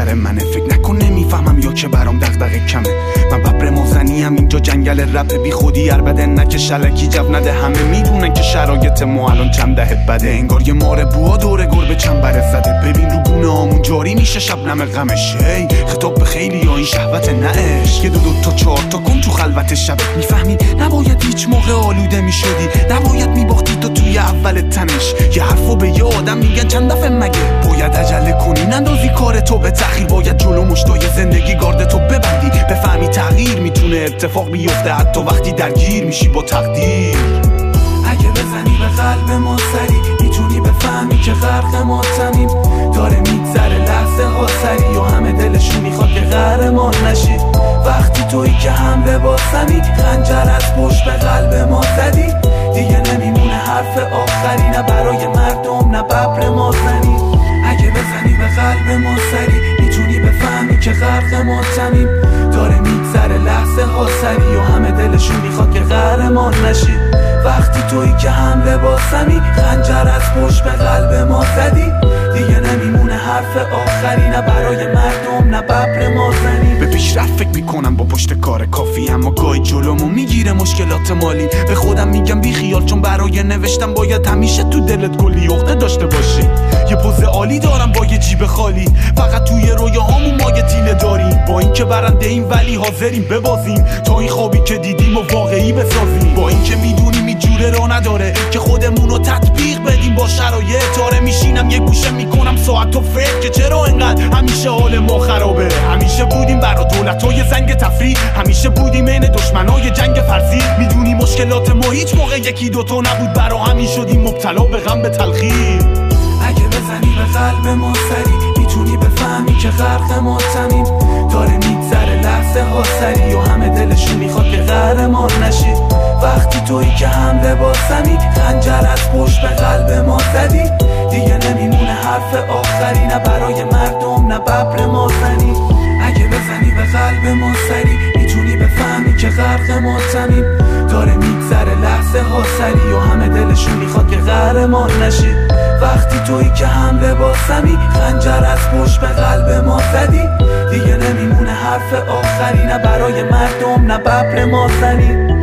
سر منه. فکر نکن نمیفهمم یا که برام دغدغه کمه. من ببر مازنیم اینجا جنگل رپ بی خودی عربده نکه شلکی جو نده. همه میدونن که شرایط ما الان چند دهه بده. انگار یه ماره بوا دور گربه چنبره زده. ببین رو گونه آمون جاری میشه شبنم غمش. هی خطاب به خیلی یا این شهوت نعش. یه دو تا چهار تا کن تو خلوت شب. میفهمی نباید هیچ موقع آلوده میشدی، نباید میباختی تو توی اول تنش. یه حرفو به یه آدم میگن چند دفعه مگه باید عجله کنی نندازی کار تو به تأخیر. باید جلو مشتای زندگی گارد تو ببندی، بفهمی تغییر میتونه اتفاق بیفته حتی وقتی درگیر میشی با تقدیر. اگه بزنی به قلب ما سری میتونی بفهمی که غرق ما تنیم. داره میگذره لحظه ها سری و همه دلشون میخواد که قهرمان نشی. وقتی تویی که هم لباسمی خنجر از پشت به قلب ما زدی. دیگه نمیمونه حرف آخری نه برای مردم نه ببر ما زنی. اگه بزنی به قلب ما سری میتونی بفهمی که غرق ما تنیم. داره میگذره لحظه ها سری و همه دلشون میخواد که قهرمان نشی. وقتی تویی که هم لباسمی خنجر از پشت به قلب ما زدی. دیگه نمیمونه حرف آخری نه برای مردم نه ببر ما زنی. به پیشرفت فکر میکنم با پشت کار کافی، اما گاهی جلومو میگیره مشکلات مالی. به خودم میگم بی خیال چون برای نوشتم باید همیشه تو دلت کلی عقده داشته باشی. یه پوز عالی دارم با یه جیب خالی، فقط توی رویاهامون ما یه تیله داریم. با اینکه برنده ایم ولی حاضریم ببازیم تا این خوابی که دیدیم و واقعی بسازیم. با اینکه میدونیم این جوره را نداره که خودمونو تطبیق بدیم با شرایط. تاره میشینم یه گوشه میکنم ساعت و فکر که چرا انقدر همیشه حال ما خرابه. همیشه بودیم برا دولتای زنگ تفریح، همیشه بودیم این دشمنای جنگ فرضی. میدونی مشکلات ما هیچ موقع یکی دوتا نبود، برا همین شدیم مبتلا به غم به تلخیر. اگه بزنی به قلب ما سری میتونی بفهمی که غرق ما تنیم. داره میگذره لحظه ها سری و همه دلشون میخواد که قهرمان نشی. وقتی تویی که هم لباسمی خنجر از پشت به قلب ما زدی. دیگه نمیمونه حرف آخری نه برای مردم نه ببر ما زنی. اگه بزنی به قلب ما سری میتونی بفهمی که غرق ما تنیم. داره میگذره لحظه ها سری و همه دلشون میخواد که قهرمان نشی. وقتی تویی که هم لباسمی خنجر از پشت به قلب ما زدی. دیگه نمیمونه حرف آخری نه برای مردم نه ببر ما زنی.